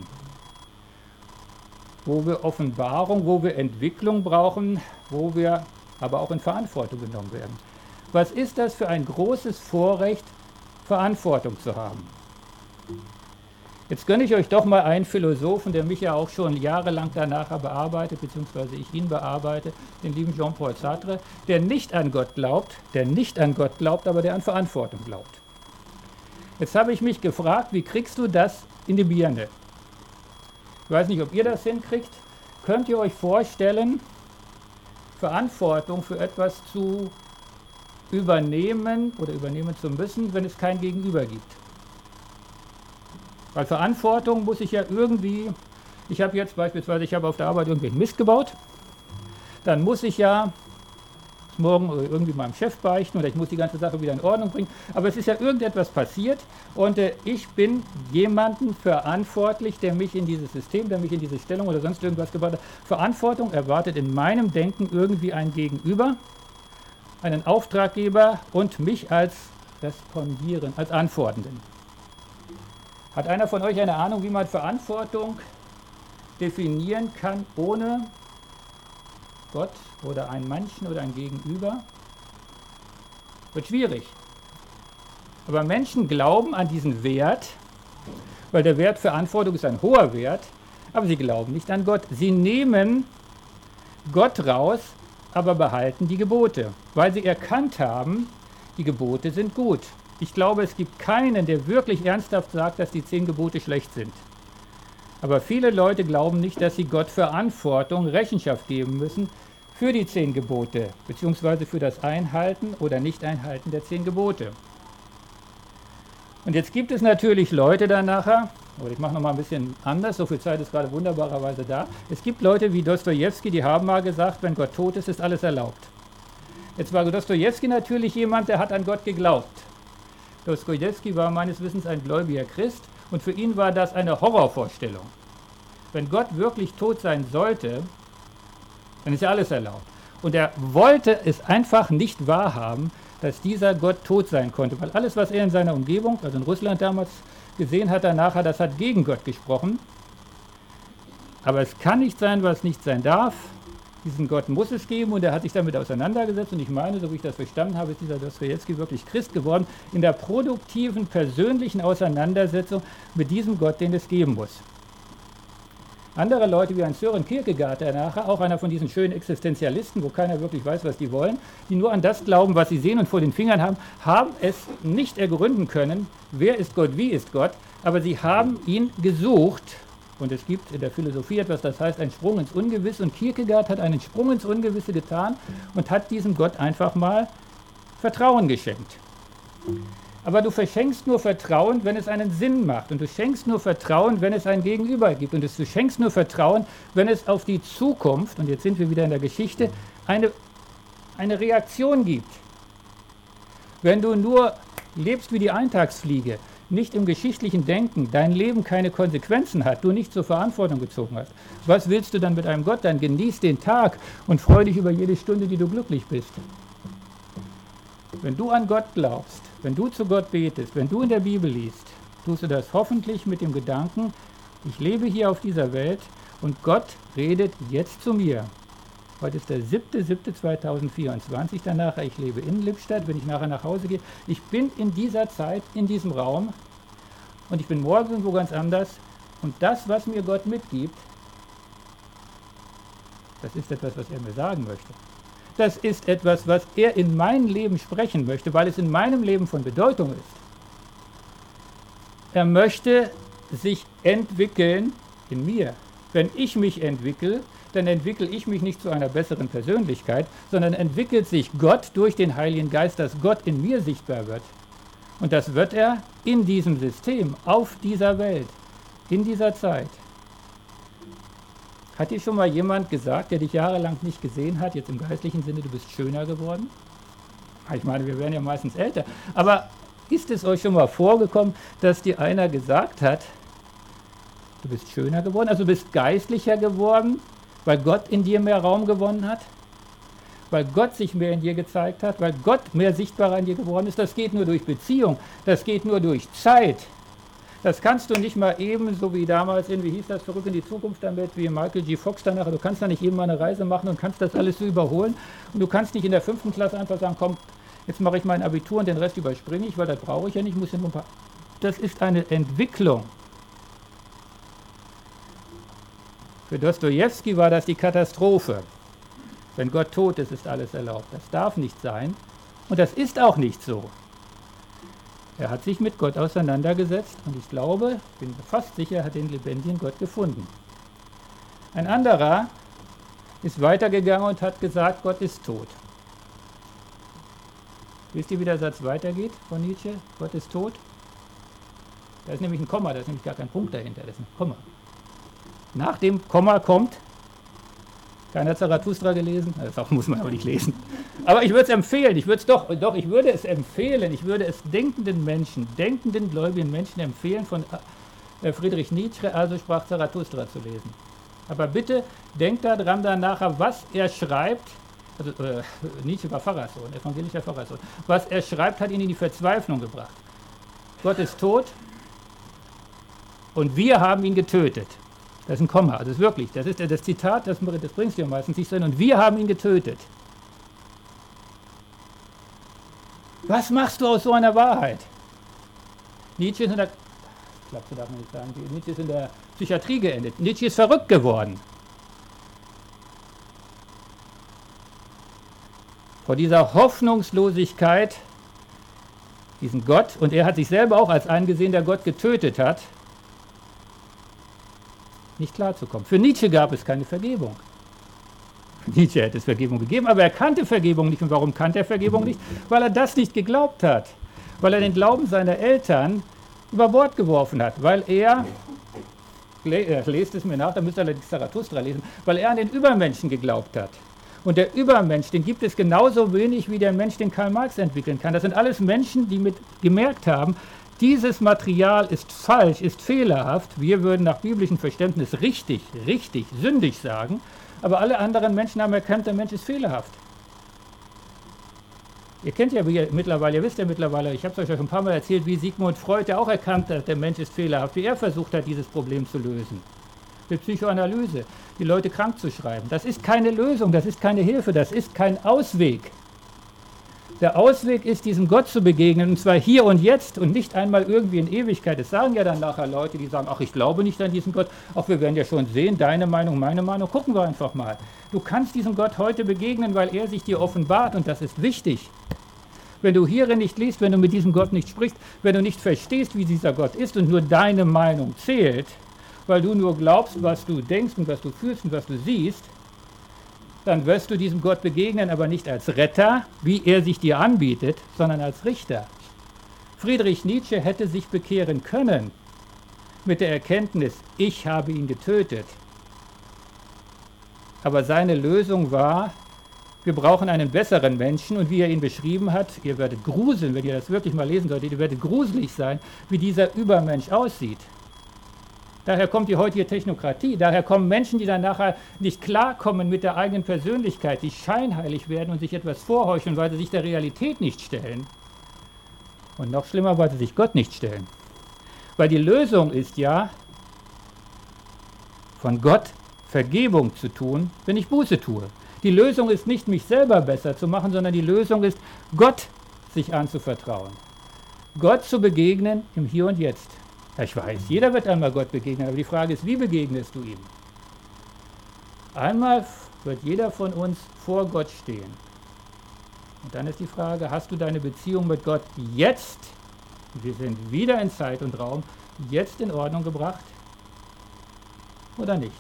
Wo wir Offenbarung, wo wir Entwicklung brauchen, wo wir aber auch in Verantwortung genommen werden. Was ist das für ein großes Vorrecht, Verantwortung zu haben? Jetzt gönne ich euch doch mal einen Philosophen, der mich ja auch schon jahrelang danach bearbeitet, beziehungsweise ich ihn bearbeite, den lieben Jean-Paul Sartre, der nicht an Gott glaubt, der nicht an Gott glaubt, aber der an Verantwortung glaubt. Jetzt habe ich mich gefragt, wie kriegst du das in die Birne? Ich weiß nicht, ob ihr das hinkriegt. Könnt ihr euch vorstellen, Verantwortung für etwas zu übernehmen oder übernehmen zu müssen, wenn es kein Gegenüber gibt? Weil Verantwortung muss ich ja irgendwie, ich habe jetzt beispielsweise, ich habe auf der Arbeit irgendwelchen Mist gebaut, dann muss ich ja morgen irgendwie meinem Chef beichten oder ich muss die ganze Sache wieder in Ordnung bringen, aber es ist ja irgendetwas passiert und äh, ich bin jemanden verantwortlich, der mich in dieses System, der mich in diese Stellung oder sonst irgendwas gebracht hat. Verantwortung erwartet in meinem Denken irgendwie ein Gegenüber, einen Auftraggeber und mich als Respondieren, als Antwortenden. Hat einer von euch eine Ahnung, wie man Verantwortung definieren kann, ohne Gott oder einen Menschen oder ein Gegenüber? Wird schwierig. Aber Menschen glauben an diesen Wert, weil der Wert Verantwortung ist ein hoher Wert, aber sie glauben nicht an Gott. Sie nehmen Gott raus, aber behalten die Gebote, weil sie erkannt haben, die Gebote sind gut. Ich glaube, es gibt keinen, der wirklich ernsthaft sagt, dass die zehn Gebote schlecht sind. Aber viele Leute glauben nicht, dass sie Gott Verantwortung, Rechenschaft geben müssen für die zehn Gebote, beziehungsweise für das Einhalten oder Nicht-Einhalten der zehn Gebote. Und jetzt gibt es natürlich Leute da nachher, oder ich mache nochmal ein bisschen anders, so viel Zeit ist gerade wunderbarerweise da. Es gibt Leute wie Dostojewski, die haben mal gesagt, wenn Gott tot ist, ist alles erlaubt. Jetzt war Dostojewski natürlich jemand, der hat an Gott geglaubt. Dostojewski war meines Wissens ein gläubiger Christ und für ihn war das eine Horrorvorstellung. Wenn Gott wirklich tot sein sollte, dann ist ja alles erlaubt. Und er wollte es einfach nicht wahrhaben, dass dieser Gott tot sein konnte, weil alles, was er in seiner Umgebung, also in Russland damals, gesehen hat, danach, das hat gegen Gott gesprochen. Aber es kann nicht sein, was nicht sein darf. Diesen Gott muss es geben und er hat sich damit auseinandergesetzt und ich meine, so wie ich das verstanden habe, ist dieser Dostojewski wirklich Christ geworden in der produktiven, persönlichen Auseinandersetzung mit diesem Gott, den es geben muss. Andere Leute wie ein Søren Kierkegaard, der nachher, auch einer von diesen schönen Existenzialisten, wo keiner wirklich weiß, was die wollen, die nur an das glauben, was sie sehen und vor den Fingern haben, haben es nicht ergründen können, wer ist Gott, wie ist Gott, aber sie haben ihn gesucht. Und es gibt in der Philosophie etwas, das heißt ein Sprung ins Ungewisse. Und Kierkegaard hat einen Sprung ins Ungewisse getan und hat diesem Gott einfach mal Vertrauen geschenkt. Aber du verschenkst nur Vertrauen, wenn es einen Sinn macht. Und du schenkst nur Vertrauen, wenn es ein Gegenüber gibt. Und du schenkst nur Vertrauen, wenn es auf die Zukunft, und jetzt sind wir wieder in der Geschichte, eine, eine Reaktion gibt. Wenn du nur lebst wie die Eintagsfliege, nicht im geschichtlichen Denken, dein Leben keine Konsequenzen hat, du nicht zur Verantwortung gezogen hast, was willst du dann mit einem Gott? Dann genieß den Tag und freu dich über jede Stunde, die du glücklich bist. Wenn du an Gott glaubst, wenn du zu Gott betest, wenn du in der Bibel liest, tust du das hoffentlich mit dem Gedanken, ich lebe hier auf dieser Welt und Gott redet jetzt zu mir. Heute ist der siebte siebte zweitausendvierundzwanzig, danach, ich lebe in Lippstadt, wenn ich nachher nach Hause gehe. Ich bin in dieser Zeit, in diesem Raum und ich bin morgen irgendwo ganz anders. Und das, was mir Gott mitgibt, das ist etwas, was er mir sagen möchte. Das ist etwas, was er in mein Leben sprechen möchte, weil es in meinem Leben von Bedeutung ist. Er möchte sich entwickeln in mir. Wenn ich mich entwickle, dann entwickle ich mich nicht zu einer besseren Persönlichkeit, sondern entwickelt sich Gott durch den Heiligen Geist, dass Gott in mir sichtbar wird. Und das wird er in diesem System, auf dieser Welt, in dieser Zeit. Hat dir schon mal jemand gesagt, der dich jahrelang nicht gesehen hat, jetzt im geistlichen Sinne, du bist schöner geworden? Ich meine, wir werden ja meistens älter. Aber ist es euch schon mal vorgekommen, dass dir einer gesagt hat, du bist schöner geworden, also du bist geistlicher geworden, weil Gott in dir mehr Raum gewonnen hat? Weil Gott sich mehr in dir gezeigt hat, weil Gott mehr sichtbarer in dir geworden ist? Das geht nur durch Beziehung, das geht nur durch Zeit. Das kannst du nicht mal eben, so wie damals in, wie hieß das, Zurück in die Zukunft damit, wie Michael G. Fox danach, du kannst da nicht eben mal eine Reise machen und kannst das alles so überholen. Und du kannst nicht in der fünften Klasse einfach sagen, komm, jetzt mache ich mein Abitur und den Rest überspringe ich, weil das brauche ich ja nicht, muss ja nur ein paar. Das ist eine Entwicklung. Für Dostojewski war das die Katastrophe. Wenn Gott tot ist, ist alles erlaubt. Das darf nicht sein und das ist auch nicht so. Er hat sich mit Gott auseinandergesetzt und ich glaube, bin fast sicher, hat den lebendigen Gott gefunden. Ein anderer ist weitergegangen und hat gesagt, Gott ist tot. Wisst ihr, wie der Satz weitergeht von Nietzsche? Gott ist tot? Da ist nämlich ein Komma, da ist nämlich gar kein Punkt dahinter, das ist ein Komma. Nach dem Komma kommt, keiner hat Zarathustra gelesen, das muss man aber nicht lesen. Aber ich würde es empfehlen, ich würde es doch, doch, ich würde es empfehlen, ich würde es denkenden Menschen, denkenden, gläubigen Menschen empfehlen, von äh, Friedrich Nietzsche, also sprach Zarathustra zu lesen. Aber bitte denkt daran dann nachher, was er schreibt, also äh, Nietzsche war Pfarrerssohn, evangelischer Pfarrerssohn, was er schreibt, hat ihn in die Verzweiflung gebracht. Gott ist tot und wir haben ihn getötet. Das ist ein Komma, also das ist wirklich, das ist das Zitat, das, das bringst du ja meistens nicht so hin, und wir haben ihn getötet. Was machst du aus so einer Wahrheit? Nietzsche ist in der, ich glaube, darf man nicht sagen, Nietzsche ist in der Psychiatrie geendet. Nietzsche ist verrückt geworden. Vor dieser Hoffnungslosigkeit, diesen Gott, und er hat sich selber auch als einen gesehen, der Gott getötet hat, nicht klarzukommen. Für Nietzsche gab es keine Vergebung. Nietzsche hätte es Vergebung gegeben, aber er kannte Vergebung nicht. Und warum kannte er Vergebung nicht? Weil er das nicht geglaubt hat. Weil er den Glauben seiner Eltern über Bord geworfen hat. Weil er, lest es mir nach, da müsst ihr allerdings Zarathustra lesen, weil er an den Übermenschen geglaubt hat. Und der Übermensch, den gibt es genauso wenig wie der Mensch, den Karl Marx entwickeln kann. Das sind alles Menschen, die mit gemerkt haben, dieses Material ist falsch, ist fehlerhaft. Wir würden nach biblischem Verständnis richtig, richtig, sündig sagen. Aber alle anderen Menschen haben erkannt, der Mensch ist fehlerhaft. Ihr kennt ja wie ihr mittlerweile, ihr wisst ja mittlerweile, ich habe es euch ja schon ein paar Mal erzählt, wie Sigmund Freud ja auch erkannt hat, der Mensch ist fehlerhaft, wie er versucht hat, dieses Problem zu lösen. Mit Psychoanalyse, die Leute krank zu schreiben. Das ist keine Lösung, das ist keine Hilfe, das ist kein Ausweg. Der Ausweg ist, diesem Gott zu begegnen, und zwar hier und jetzt und nicht einmal irgendwie in Ewigkeit. Es sagen ja dann nachher Leute, die sagen, ach, ich glaube nicht an diesen Gott, ach, wir werden ja schon sehen, deine Meinung, meine Meinung, gucken wir einfach mal. Du kannst diesem Gott heute begegnen, weil er sich dir offenbart, und das ist wichtig. Wenn du hierin nicht liest, wenn du mit diesem Gott nicht sprichst, wenn du nicht verstehst, wie dieser Gott ist und nur deine Meinung zählt, weil du nur glaubst, was du denkst und was du fühlst und was du siehst, dann wirst du diesem Gott begegnen, aber nicht als Retter, wie er sich dir anbietet, sondern als Richter. Friedrich Nietzsche hätte sich bekehren können mit der Erkenntnis, ich habe ihn getötet. Aber seine Lösung war, wir brauchen einen besseren Menschen, und wie er ihn beschrieben hat, ihr werdet gruseln, wenn ihr das wirklich mal lesen solltet, ihr werdet gruselig sein, wie dieser Übermensch aussieht. Daher kommt die heutige Technokratie, daher kommen Menschen, die dann nachher nicht klarkommen mit der eigenen Persönlichkeit, die scheinheilig werden und sich etwas vorheucheln, weil sie sich der Realität nicht stellen. Und noch schlimmer, weil sie sich Gott nicht stellen. Weil die Lösung ist ja, von Gott Vergebung zu tun, wenn ich Buße tue. Die Lösung ist nicht, mich selber besser zu machen, sondern die Lösung ist, Gott sich anzuvertrauen. Gott zu begegnen im Hier und Jetzt. Ja, ich weiß, jeder wird einmal Gott begegnen, aber die Frage ist, wie begegnest du ihm? Einmal wird jeder von uns vor Gott stehen. Und dann ist die Frage, hast du deine Beziehung mit Gott jetzt, wir sind wieder in Zeit und Raum, jetzt in Ordnung gebracht oder nicht?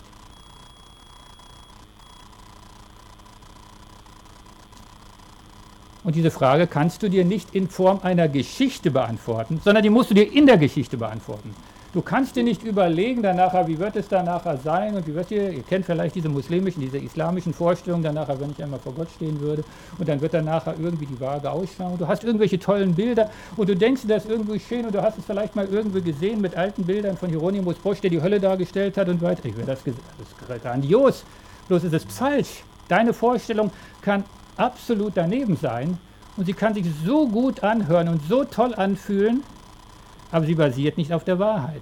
Und diese Frage kannst du dir nicht in Form einer Geschichte beantworten, sondern die musst du dir in der Geschichte beantworten. Du kannst dir nicht überlegen, danach, wie wird es danach sein und wie wird ihr, ihr kennt vielleicht diese muslimischen, diese islamischen Vorstellungen danach, wenn ich einmal vor Gott stehen würde und dann wird danach irgendwie die Waage ausschauen. Und du hast irgendwelche tollen Bilder und du denkst dir das irgendwie schön und du hast es vielleicht mal irgendwo gesehen mit alten Bildern von Hieronymus Bosch, der die Hölle dargestellt hat und weiter. Ich will das, das ist grandios, bloß ist es falsch. Deine Vorstellung kann absolut daneben sein und sie kann sich so gut anhören und so toll anfühlen, aber sie basiert nicht auf der Wahrheit.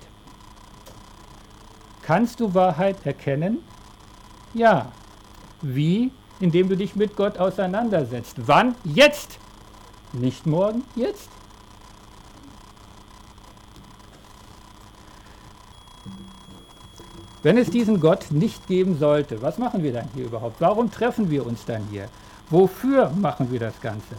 Kannst du Wahrheit erkennen? Ja. Wie? Indem du dich mit Gott auseinandersetzt. Wann? Jetzt! Nicht morgen, jetzt. Wenn es diesen Gott nicht geben sollte, was machen wir dann hier überhaupt? Warum treffen wir uns dann hier? Wofür machen wir das Ganze?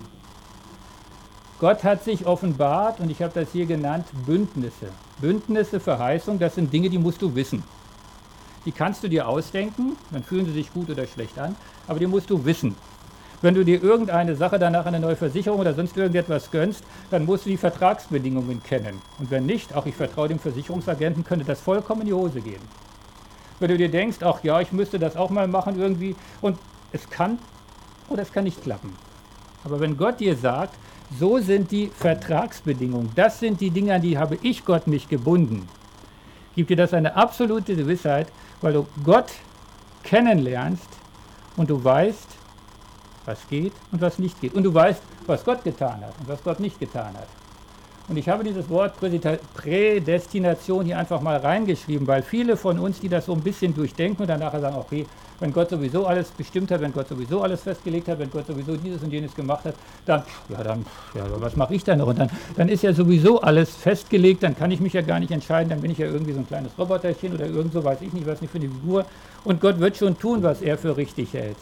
Gott hat sich offenbart und ich habe das hier genannt Bündnisse. Bündnisse, Verheißung, das sind Dinge, die musst du wissen. Die kannst du dir ausdenken, dann fühlen sie sich gut oder schlecht an, aber die musst du wissen. Wenn du dir irgendeine Sache danach eine neue Versicherung oder sonst irgendetwas gönnst, dann musst du die Vertragsbedingungen kennen. Und wenn nicht, auch ich vertraue dem Versicherungsagenten, könnte das vollkommen in die Hose gehen. Wenn du dir denkst, ach ja, ich müsste das auch mal machen irgendwie und es kann oder es kann nicht klappen. Aber wenn Gott dir sagt, so sind die Vertragsbedingungen, das sind die Dinge, an die habe ich Gott mich gebunden, gibt dir das eine absolute Gewissheit, weil du Gott kennenlernst und du weißt, was geht und was nicht geht. Und du weißt, was Gott getan hat und was Gott nicht getan hat. Und ich habe dieses Wort Prädestination hier einfach mal reingeschrieben, weil viele von uns, die das so ein bisschen durchdenken und dann nachher sagen, okay, wenn Gott sowieso alles bestimmt hat, wenn Gott sowieso alles festgelegt hat, wenn Gott sowieso dieses und jenes gemacht hat, dann, ja, dann, ja, was mache ich dann noch? Und dann, dann ist ja sowieso alles festgelegt, dann kann ich mich ja gar nicht entscheiden, dann bin ich ja irgendwie so ein kleines Roboterchen oder irgend so, weiß ich nicht, was nicht für eine Figur. Und Gott wird schon tun, was er für richtig hält.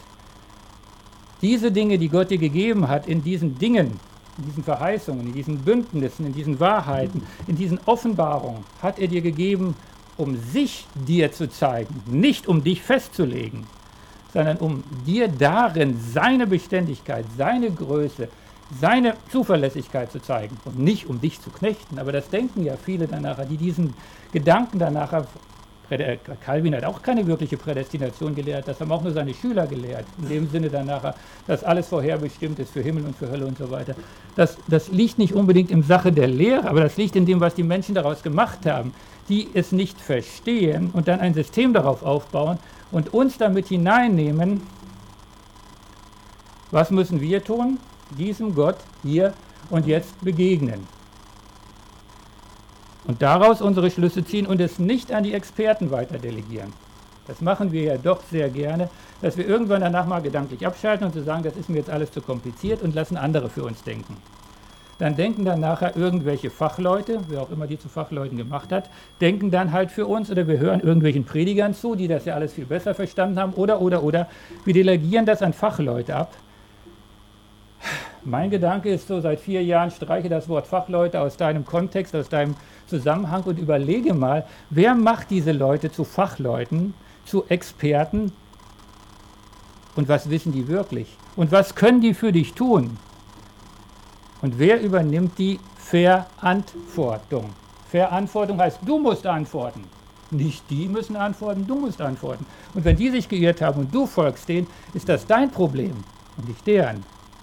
Diese Dinge, die Gott dir gegeben hat, in diesen Dingen, in diesen Verheißungen, in diesen Bündnissen, in diesen Wahrheiten, in diesen Offenbarungen, hat er dir gegeben, um sich dir zu zeigen, nicht um dich festzulegen, sondern um dir darin seine Beständigkeit, seine Größe, seine Zuverlässigkeit zu zeigen und nicht um dich zu knechten. Aber das denken ja viele danach, die diesen Gedanken danach, Calvin hat auch keine wirkliche Prädestination gelehrt, das haben auch nur seine Schüler gelehrt, in dem Sinne danach, dass alles vorherbestimmt ist für Himmel und für Hölle und so weiter. Das, das liegt nicht unbedingt im Sache der Lehre, aber das liegt in dem, was die Menschen daraus gemacht haben, die es nicht verstehen und dann ein System darauf aufbauen und uns damit hineinnehmen. Was müssen wir tun? Diesem Gott hier und jetzt begegnen. Und daraus unsere Schlüsse ziehen und es nicht an die Experten weiter delegieren. Das machen wir ja doch sehr gerne, dass wir irgendwann danach mal gedanklich abschalten und zu sagen, das ist mir jetzt alles zu kompliziert und lassen andere für uns denken. Dann denken dann nachher irgendwelche Fachleute, wer auch immer die zu Fachleuten gemacht hat, denken dann halt für uns oder wir hören irgendwelchen Predigern zu, die das ja alles viel besser verstanden haben oder, oder, oder. Wir delegieren das an Fachleute ab. Mein Gedanke ist so, seit vier Jahren streiche das Wort Fachleute aus deinem Kontext, aus deinem Zusammenhang und überlege mal, wer macht diese Leute zu Fachleuten, zu Experten und was wissen die wirklich? Und was können die für dich tun? Und wer übernimmt die Verantwortung? Verantwortung heißt, du musst antworten. Nicht die müssen antworten, du musst antworten. Und wenn die sich geirrt haben und du folgst denen, ist das dein Problem und nicht deren.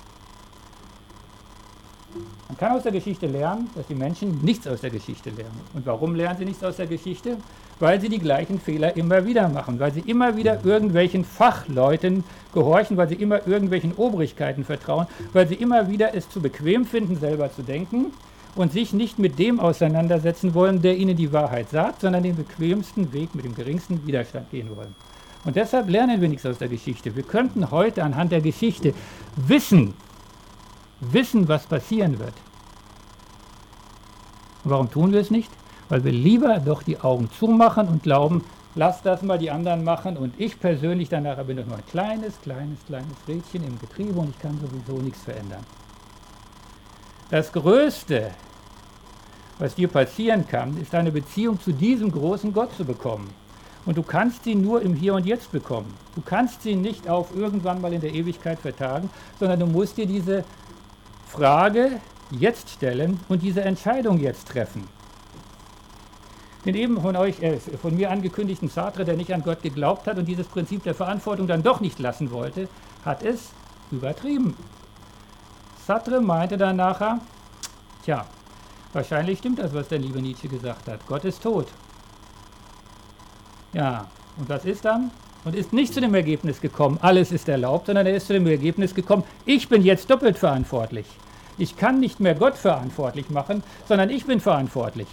Man kann aus der Geschichte lernen, dass die Menschen nichts aus der Geschichte lernen. Und warum lernen sie nichts aus der Geschichte? Weil sie die gleichen Fehler immer wieder machen, weil sie immer wieder irgendwelchen Fachleuten gehorchen, weil sie immer irgendwelchen Obrigkeiten vertrauen, weil sie immer wieder es zu bequem finden, selber zu denken und sich nicht mit dem auseinandersetzen wollen, der ihnen die Wahrheit sagt, sondern den bequemsten Weg mit dem geringsten Widerstand gehen wollen. Und deshalb lernen wir nichts aus der Geschichte. Wir könnten heute anhand der Geschichte wissen, wissen, was passieren wird. Und warum tun wir es nicht? Weil wir lieber doch die Augen zumachen und glauben, lass das mal die anderen machen und ich persönlich danach bin doch nur ein kleines, kleines, kleines Rädchen im Getriebe und ich kann sowieso nichts verändern. Das Größte, was dir passieren kann, ist eine Beziehung zu diesem großen Gott zu bekommen. Und du kannst sie nur im Hier und Jetzt bekommen. Du kannst sie nicht auf irgendwann mal in der Ewigkeit vertagen, sondern du musst dir diese Frage jetzt stellen und diese Entscheidung jetzt treffen. Den eben von euch, äh, von mir angekündigten Sartre, der nicht an Gott geglaubt hat und dieses Prinzip der Verantwortung dann doch nicht lassen wollte, hat es übertrieben. Sartre meinte dann nachher, tja, wahrscheinlich stimmt das, was der liebe Nietzsche gesagt hat. Gott ist tot. Ja, und was ist dann? Und ist nicht zu dem Ergebnis gekommen, alles ist erlaubt, sondern er ist zu dem Ergebnis gekommen, ich bin jetzt doppelt verantwortlich. Ich kann nicht mehr Gott verantwortlich machen, sondern ich bin verantwortlich.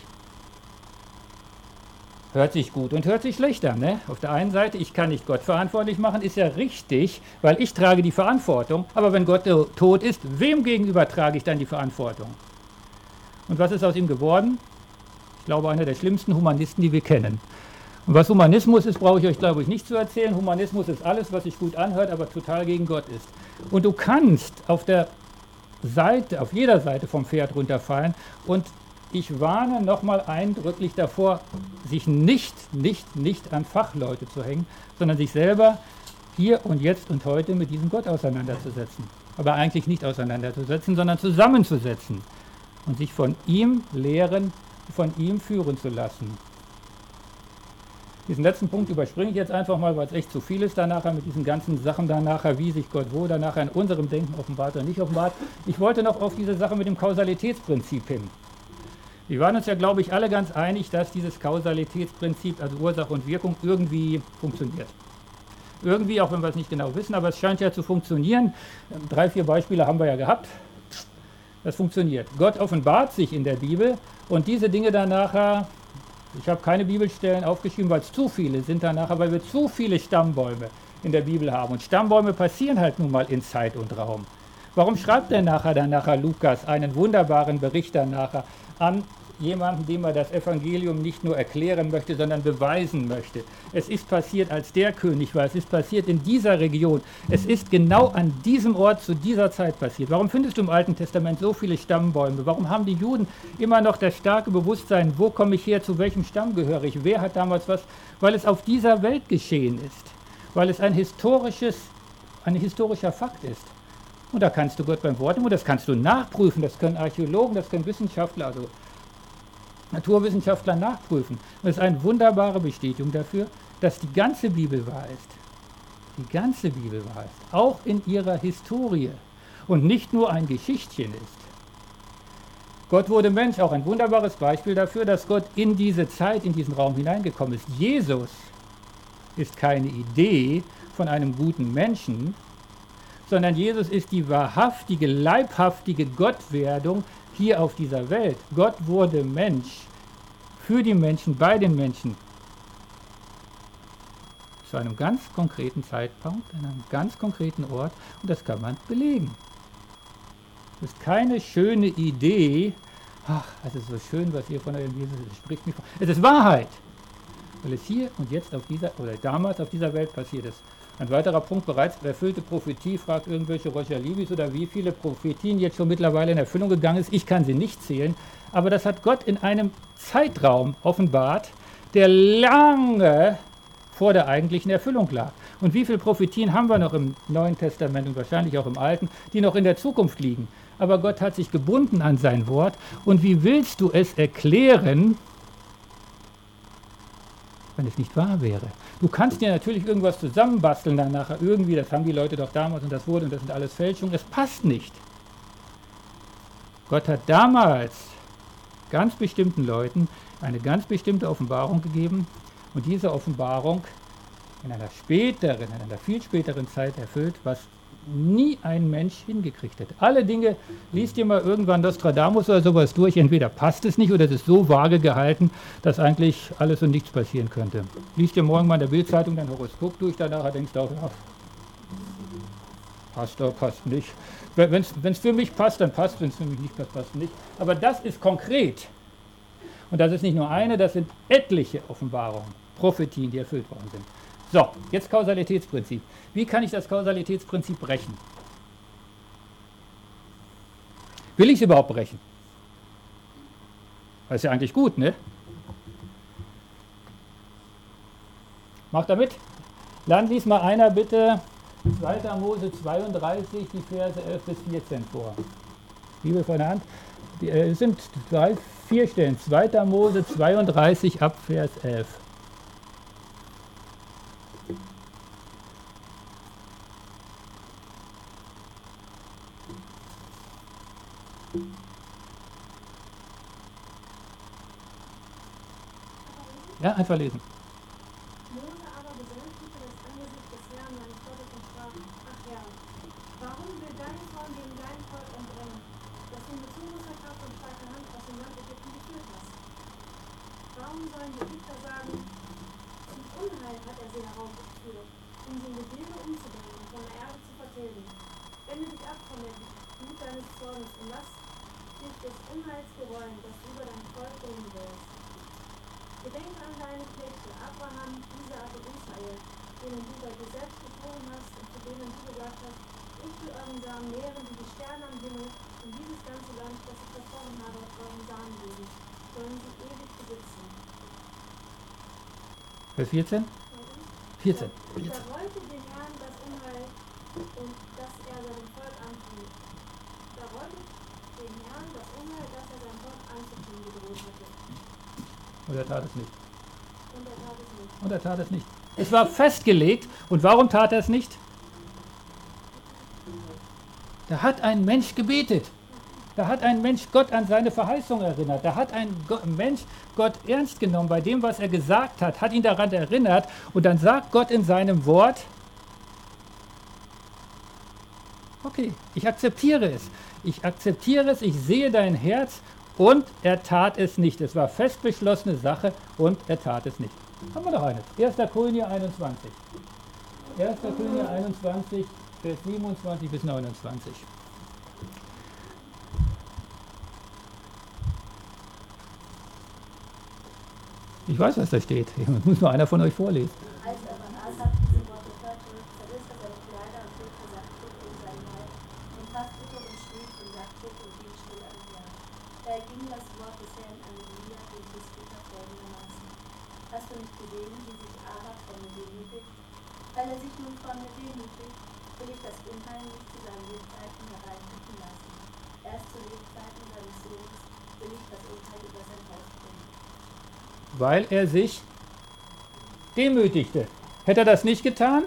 Hört sich gut und hört sich schlecht an, ne? Auf der einen Seite, ich kann nicht Gott verantwortlich machen, ist ja richtig, weil ich trage die Verantwortung. Aber wenn Gott tot ist, wem gegenüber trage ich dann die Verantwortung? Und was ist aus ihm geworden? Ich glaube, einer der schlimmsten Humanisten, die wir kennen. Und was Humanismus ist, brauche ich euch, glaube ich, nicht zu erzählen. Humanismus ist alles, was sich gut anhört, aber total gegen Gott ist. Und du kannst auf der Seite, auf jeder Seite vom Pferd runterfallen. Und ich warne nochmal eindrücklich davor, sich nicht, nicht, nicht an Fachleute zu hängen, sondern sich selber hier und jetzt und heute mit diesem Gott auseinanderzusetzen. Aber eigentlich nicht auseinanderzusetzen, sondern zusammenzusetzen und sich von ihm lehren, von ihm führen zu lassen. Diesen letzten Punkt überspringe ich jetzt einfach mal, weil es echt zu viel ist danach mit diesen ganzen Sachen danach, wie sich Gott wo danach in unserem Denken offenbart oder nicht offenbart. Ich wollte noch auf diese Sache mit dem Kausalitätsprinzip hin. Wir waren uns ja, glaube ich, alle ganz einig, dass dieses Kausalitätsprinzip, also Ursache und Wirkung, irgendwie funktioniert. Irgendwie, auch wenn wir es nicht genau wissen, aber es scheint ja zu funktionieren. Drei, vier Beispiele haben wir ja gehabt. Das funktioniert. Gott offenbart sich in der Bibel und diese Dinge dann nachher, ich habe keine Bibelstellen aufgeschrieben, weil es zu viele sind dann nachher, weil wir zu viele Stammbäume in der Bibel haben. Und Stammbäume passieren halt nun mal in Zeit und Raum. Warum schreibt denn nachher dann nachher Lukas einen wunderbaren Bericht dann nachher an jemanden, dem er das Evangelium nicht nur erklären möchte, sondern beweisen möchte? Es ist passiert, als der König war, es ist passiert in dieser Region, es ist genau an diesem Ort zu dieser Zeit passiert. Warum findest du im Alten Testament so viele Stammbäume? Warum haben die Juden immer noch das starke Bewusstsein, wo komme ich her, zu welchem Stamm gehöre ich, wer hat damals was? Weil es auf dieser Welt geschehen ist, weil es ein historisches, ein historischer Fakt ist. Und da kannst du Gott beim Wort nehmen und das kannst du nachprüfen, das können Archäologen, das können Wissenschaftler, also Naturwissenschaftler nachprüfen. Und es ist eine wunderbare Bestätigung dafür, dass die ganze Bibel wahr ist. Die ganze Bibel wahr ist, auch in ihrer Historie und nicht nur ein Geschichtchen ist. Gott wurde Mensch, auch ein wunderbares Beispiel dafür, dass Gott in diese Zeit, in diesen Raum hineingekommen ist. Jesus ist keine Idee von einem guten Menschen, sondern Jesus ist die wahrhaftige, leibhaftige Gottwerdung hier auf dieser Welt. Gott wurde Mensch, für die Menschen, bei den Menschen, zu einem ganz konkreten Zeitpunkt, an einem ganz konkreten Ort, und das kann man belegen. Das ist keine schöne Idee, ach, es ist so schön, was ihr von eurem Jesus spricht. Mich. Es ist Wahrheit, weil es hier und jetzt auf dieser, oder damals auf dieser Welt passiert ist. Ein weiterer Punkt, bereits erfüllte Prophetie, fragt irgendwelche Roger Libis oder wie viele Prophetien jetzt schon mittlerweile in Erfüllung gegangen ist. Ich kann sie nicht zählen, aber das hat Gott in einem Zeitraum offenbart, der lange vor der eigentlichen Erfüllung lag. Und wie viele Prophetien haben wir noch im Neuen Testament und wahrscheinlich auch im Alten, die noch in der Zukunft liegen? Aber Gott hat sich gebunden an sein Wort. Und wie willst du es erklären, wenn es nicht wahr wäre? Du kannst dir natürlich irgendwas zusammenbasteln dann nachher irgendwie, das haben die Leute doch damals und das wurde und das sind alles Fälschungen. Es passt nicht. Gott hat damals ganz bestimmten Leuten eine ganz bestimmte Offenbarung gegeben und diese Offenbarung in einer späteren, in einer viel späteren Zeit erfüllt, was nie ein Mensch hingekriegt hätte. Alle Dinge, liest dir mal irgendwann Nostradamus oder sowas durch, entweder passt es nicht oder es ist so vage gehalten, dass eigentlich alles und nichts passieren könnte. Liest dir morgen mal in der Bildzeitung dein Horoskop durch, danach denkst du auch, ja, passt oder passt nicht. Wenn es für mich passt, dann passt, wenn es für mich nicht passt, passt nicht. Aber das ist konkret. Und das ist nicht nur eine, das sind etliche Offenbarungen, Prophetien, die erfüllt worden sind. So, jetzt Kausalitätsprinzip. Wie kann ich das Kausalitätsprinzip brechen? Will ich es überhaupt brechen? Das ist ja eigentlich gut, ne? Macht da mit? Dann lies mal einer bitte zweiter Mose zweiunddreißig, die Verse elf bis vierzehn vor. Bibel von der Hand. Es sind drei, vier Stellen. zweiter Mose zweiunddreißig ab Vers elf. Ja, einfach lesen. Mose aber besänftigte das Angesicht des Herrn seines Gottes und sprach: Ach Herr, warum will dein Zorn gegen dein Volk entbrennen, das du mit so großer Kraft und starker Hand aus dem Land Ägypten geführt hast? Warum sollen die Ägypter sagen, zum Unheil hat er sie heraufgeführt, um sie in Gebilde umzubringen und von der Erde zu vertilgen? Wende dich ab von der Glut deines Zornes und lass dich des Unheils bereuen, das du über dein Volk bringen willst. Gedenke an deine Knechte, Abraham, Isaak und Israel, denen du bei dir selbst befohlen hast und zu denen du gesagt hast: Ich will euren Samen mehren wie die Sterne am Himmel, und dieses ganze Land, das ich versprochen habe, euren Samen geben, sollen sie ewig besitzen. Vers vierzehn? vierzehn. Da wollte den Herrn das Unheil, und das er seinem Volk antut. Da wollte den Herrn das Unheil, das er seinem Volk anzutun gedroht hatte. Und er tat es nicht. Und er tat es nicht. Und er tat es nicht. Es war festgelegt. Und warum tat er es nicht? Da hat ein Mensch gebetet. Da hat ein Mensch Gott an seine Verheißung erinnert. Da hat ein Gott, Mensch Gott ernst genommen bei dem, was er gesagt hat, hat ihn daran erinnert. Und dann sagt Gott in seinem Wort: Okay, ich akzeptiere es. Ich akzeptiere es, ich sehe dein Herz. Und er tat es nicht. Es war fest beschlossene Sache und er tat es nicht. Haben wir noch eine. erster Könige einundzwanzig. erster Könige einundzwanzig, Vers siebenundzwanzig bis neunundzwanzig. Ich weiß, was da steht. Muss nur einer von euch vorlesen. Als aber Asaf diese Worte hörte, zerriss er seine Kleider und legte Sacktuch um sein Haupt und fastete und schlief in Sacktuch und hielt still am Herrn. Da erging das Wort des Herrn an Elia den Tisbiter folgendermaßen: Hast du nicht gesehen, wie sich Ahab vor mir demütigt? Weil er sich nun vor mir demütigt, will ich das Unheil nicht zu seinen Lebzeiten hereinrücken lassen. Erst zu Lebzeiten seines Sohnes will ich das Unheil über sein Haus bringen. Weil er sich demütigte. Hätte er das nicht getan?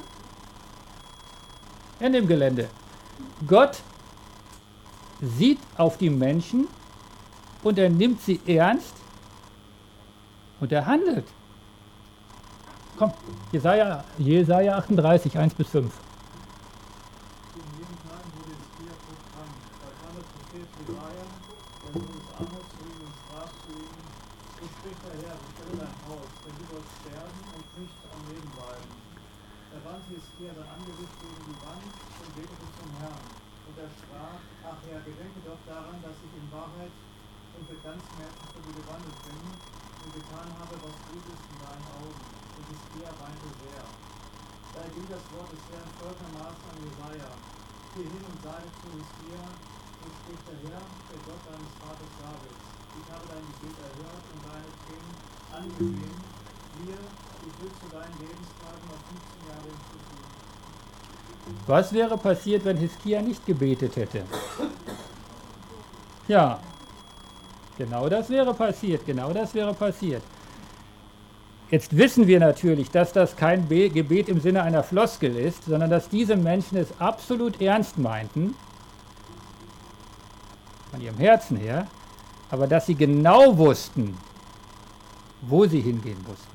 In dem Gelände. Gott sieht auf die Menschen und er nimmt sie ernst und er handelt. Komm, Jesaja, Jesaja achtunddreißig, eins bis fünf. In jenen Tagen wurde Hiskia krank. Da kam der Prophet Jesaja, der Sohn des Amos, zu ihm und sprach zu ihm: So spricht der Herr, bestelle dein Haus, denn du sollst sterben und nicht am Leben bleiben. Da wandte Hiskia sein Angesicht gegen die Wand und betete zum Herrn. Und er sprach: Ach Herr, gedenke doch daran, dass ich in Wahrheit und mit ganzem Herzen zu dir gewandelt bin und getan habe, was gut ist in deinen Augen. Und Hiskia weinte sehr. Da erging das Wort des Herrn folgendermaßen an Jesaja: Geh hin und sage zu Hiskia: So spricht der Herr, der Gott deines Vaters Davids: Ich habe dein Gebet erhört und deine Tränen angesehen. Siehe, ich will zu deinen Lebenstagen noch fünfzehn Jahre hinzufügen. Was wäre passiert, wenn Hiskia nicht gebetet hätte? Ja, genau das wäre passiert, genau das wäre passiert. Jetzt wissen wir natürlich, dass das kein Be- Gebet im Sinne einer Floskel ist, sondern dass diese Menschen es absolut ernst meinten, von ihrem Herzen her, aber dass sie genau wussten, wo sie hingehen mussten.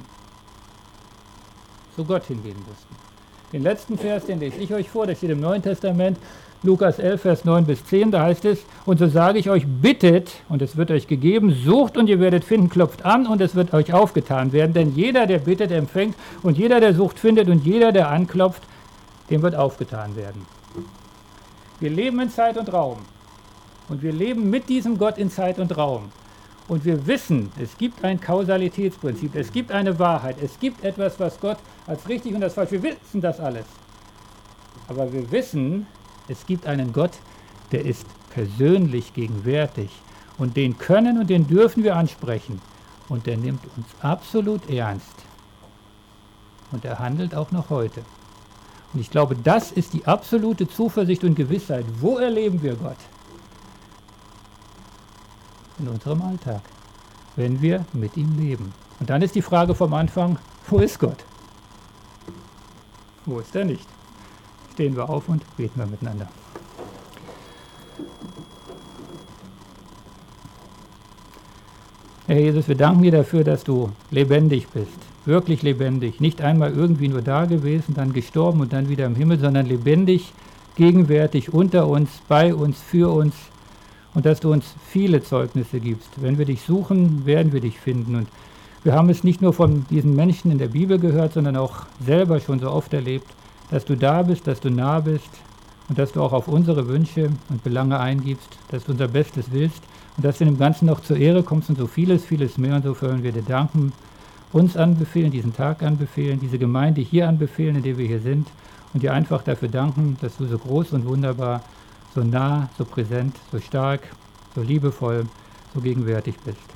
Zu Gott hingehen mussten. Den letzten Vers, den lese ich euch vor, der steht im Neuen Testament, Lukas elf, Vers neun bis zehn, da heißt es: Und so sage ich euch, bittet, und es wird euch gegeben, sucht und ihr werdet finden, klopft an und es wird euch aufgetan werden. Denn jeder, der bittet, empfängt, und jeder, der sucht, findet, und jeder, der anklopft, dem wird aufgetan werden. Wir leben in Zeit und Raum. Und wir leben mit diesem Gott in Zeit und Raum. Und wir wissen, es gibt ein Kausalitätsprinzip, es gibt eine Wahrheit, es gibt etwas, was Gott als richtig und als falsch, wir wissen das alles. Aber wir wissen, es gibt einen Gott, der ist persönlich gegenwärtig. Und den können und den dürfen wir ansprechen. Und der nimmt uns absolut ernst. Und er handelt auch noch heute. Und ich glaube, das ist die absolute Zuversicht und Gewissheit. Wo erleben wir Gott? in unserem Alltag, wenn wir mit ihm leben. Und dann ist die Frage vom Anfang, wo ist Gott? Wo ist er nicht? Stehen wir auf und beten wir miteinander. Herr Jesus, wir danken dir dafür, dass du lebendig bist, wirklich lebendig, nicht einmal irgendwie nur da gewesen, dann gestorben und dann wieder im Himmel, sondern lebendig, gegenwärtig unter uns, bei uns, für uns, und dass du uns viele Zeugnisse gibst. Wenn wir dich suchen, werden wir dich finden. Und wir haben es nicht nur von diesen Menschen in der Bibel gehört, sondern auch selber schon so oft erlebt, dass du da bist, dass du nah bist und dass du auch auf unsere Wünsche und Belange eingibst, dass du unser Bestes willst und dass du in dem Ganzen noch zur Ehre kommst und so vieles, vieles mehr. Und so wollen wir dir danken, uns anbefehlen, diesen Tag anbefehlen, diese Gemeinde hier anbefehlen, in der wir hier sind, und dir einfach dafür danken, dass du so groß und wunderbar, so nah, so präsent, so stark, so liebevoll, so gegenwärtig bist.